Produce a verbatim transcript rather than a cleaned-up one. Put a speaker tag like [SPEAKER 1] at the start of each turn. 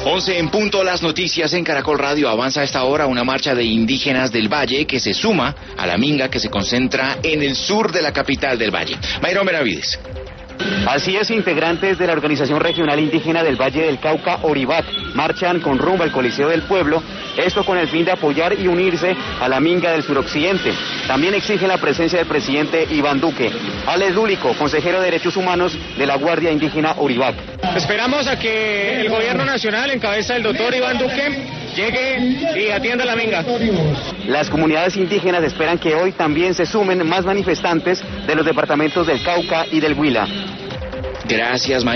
[SPEAKER 1] once en punto, las noticias en Caracol Radio. Avanza a esta hora una marcha de indígenas del Valle que se suma a la minga que se concentra en el sur de la capital del Valle. Mayron Benavides.
[SPEAKER 2] Así es, integrantes de la Organización Regional Indígena del Valle del Cauca, Orivac, marchan con rumbo al Coliseo del Pueblo, esto con el fin de apoyar y unirse a la minga del suroccidente. También exigen la presencia del presidente Iván Duque. Alex Lúlico, consejero de Derechos Humanos de la Guardia Indígena Orivac.
[SPEAKER 3] Esperamos a que el gobierno nacional, en cabeza del doctor Iván Duque, llegue y atienda la minga.
[SPEAKER 2] Las comunidades indígenas esperan que hoy también se sumen más manifestantes de los departamentos del Cauca y del Huila.
[SPEAKER 1] Gracias, Mayron.